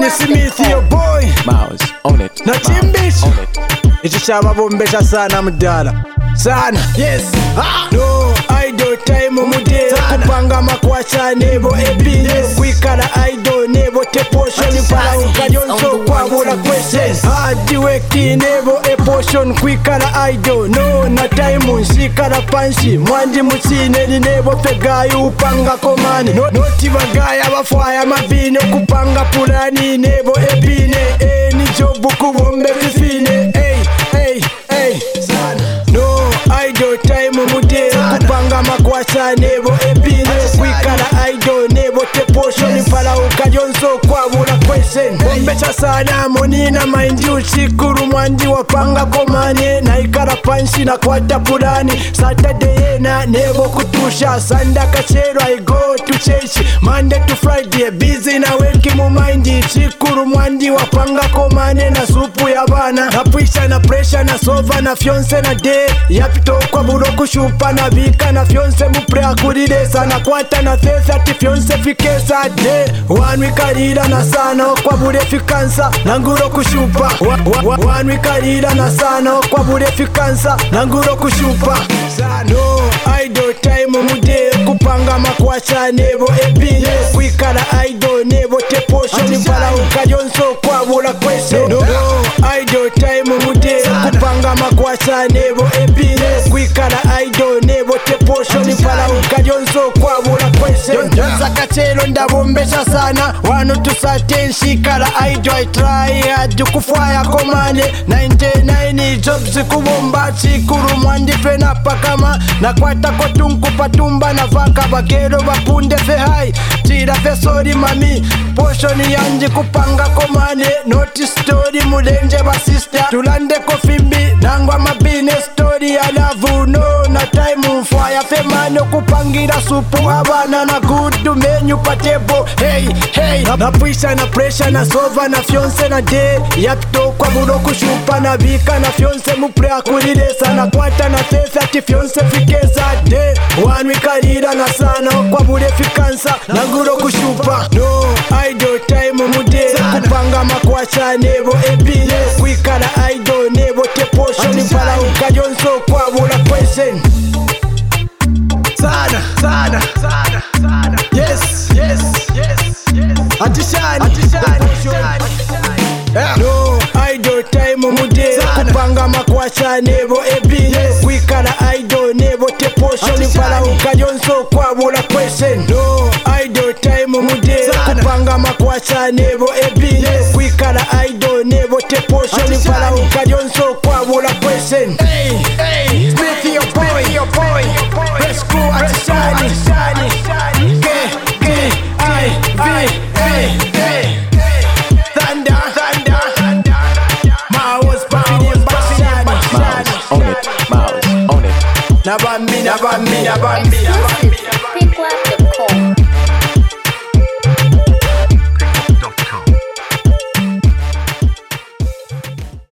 Danny Smith, your boy Mouse, own it. na Chimbish. Own it. Ichi chababombesha sana mdala sana. Yes. No idol time mude kupanga makwacha nebo ebine kwikala idol nebo te portion para ukajonso kwabula question hard work nebo e portion kwikala idol no na time nsikala panshi mwandi muchine nebo pegayo upanga komane noti bagaya bafaya mabine kupanga pulani nebo ebine ni job kubombe bifine no idol time mude kupanga makwacha nebo ebine kwikala idol nebo te portion para ukajonso kwabula question bombecha sana monina mind you chikuru mwandi wapanga komane na ikala panshi na kwata pulani Saturday na nebo kutusha Sunday kachero I go to church Monday to Friday busy na weki mu mind chikuru mwandi wapanga komane na supu ya bana na pisha na pressure na sova na fiance na day yapito kwa buro kushupa na vika na fiance mupre akuride sana kwata na thesa ti fiance fikesa day one week alida na sana kwa bure fikansa na nguro kushupa one week alida na sana kwa bure fikansa na nguro kushupa no idol time mude kupanga makwacha nebo ebine kwikala idol nebo te portion para ukajonso kwa bula question no idol time mude kupanga makwacha nebo ebine kwikala idol nebo te portion para ukajonso kwa bula question zakachelo ndabombesha sana wano tusate shikala idol I try hard kufaya komane 99 jobs kubomba chikuru mwandi pena pakama na kwata kotunku patumba na vaka bagero bapunde fe hai tira fe sorry mami portion yanje kupanga komane noti story mulenje ba sister tulande kofimbi nangwa mabine story ya love no na time fire fe mano kupangira supu abana na good menu patebo hey na pisha na pressure na sova na fiance na day yapto kwa buro kushupa na vika na fiance mupre akuride sana kwata na thesa ti fiance fikesa day one week alida na sana kwa bure fikansa na nguro kushupa no idol time mude kupanga makwacha nebo ebine kwikala idol nebo te portion para ukajonso kwa bula question sana yes atishani no idol time mude kupanga makwacha nebo ebine kwikala idol nebo te portion para ukajonso kwa bula question no idol time mude kupanga makwacha nebo ebine kwikala idol nebo te portion para ukajonso kwa bula question Smith your boy let's go atishani Mouse, own it. Mouse, own it. Nabambi